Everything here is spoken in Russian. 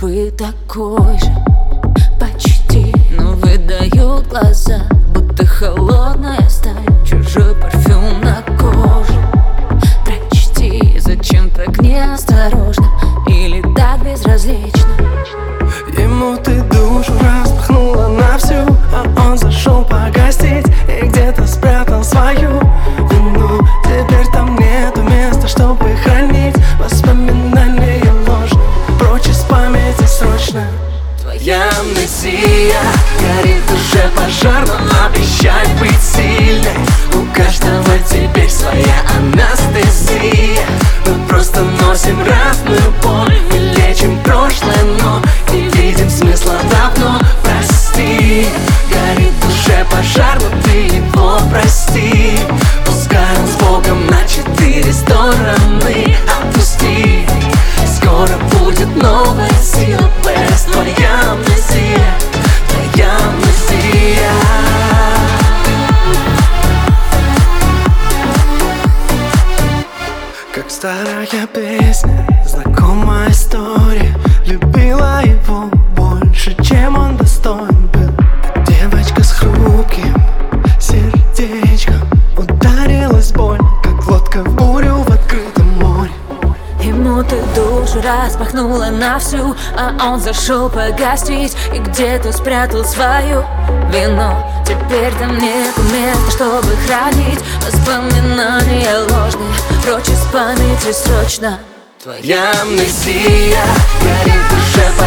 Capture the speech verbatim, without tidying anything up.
бы такой же, почти, но выдают глаза, будто холодная сталь, чужой парфюм на коже. Прочти, зачем так неосторожно или так безразлично? Ему ты душу распахнула на всю, а он зашел погостить и где-то спрятал свою вину. Теперь там нету места, чтобы хранить воспоминания ложные. Прочь из памяти срочно. Твоя амнезия горит в душе пожар, но обещай быть сильной. У каждого теперь своя анестезия. Мы просто носим разную боль, мы лечим прошлое, но не видим смысла давно. Прости, горит в душе пожар, но ты его прости. Пускай он с Богом на четыре стороны. Отпусти, скоро будет новая сила. Без твоя амнезия, твоя амнезия. Как старая песня, знакомая история. Любила его больше, чем он достоин был. Девочка с хрупким сердечком ударилась больно, как лодка в бурю в открытом море. Ему ты душу распахнула на всю, а он зашел погостить и где-то спрятал свою вину. Теперь там нету места, чтобы хранить воспоминания ложные. Прочь из памяти срочно. Твоя амнезия горит в душе